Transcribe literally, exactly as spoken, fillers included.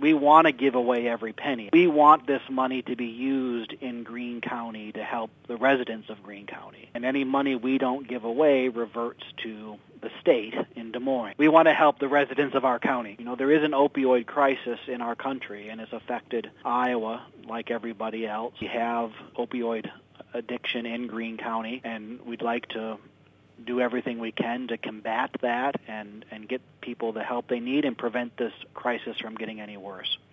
we want to give away every penny. We want this money to be used in Greene County to help the residents of Greene County. And any money we don't give away reverts to the state in Des Moines. We want to help the residents of our county. You know, there is an opioid crisis in our country, and it's affected Iowa like everybody else. We have opioid addiction in Greene County, and we'd like to do everything we can to combat that and, and get people the help they need and prevent this crisis from getting any worse.